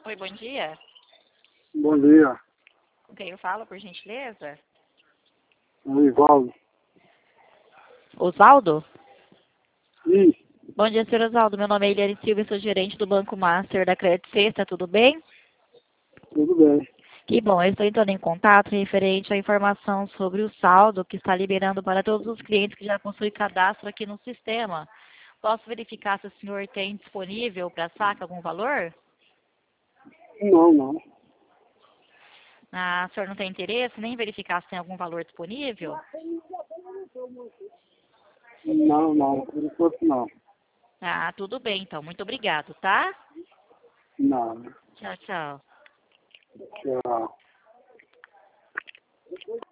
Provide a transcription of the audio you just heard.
Oi, bom dia. Bom dia, Com quem eu falo, por gentileza? o Ivaldo. Osvaldo? Sim, Bom dia, senhor Osvaldo. Meu nome é Eliane Silva e sou gerente do Banco Master da Credit Sexta, tudo bem? tudo bem. Que bom, eu estou entrando em contato referente à informação sobre o saldo que está liberando para todos os clientes que já possuem cadastro aqui no sistema. Posso verificar se o senhor tem disponível para saque algum valor? Não. O senhor não tem interesse nem verificar se tem algum valor disponível? Não, por enquanto não. Tudo bem, então. Muito obrigado, tá? Não, Tchau, tchau. tchau.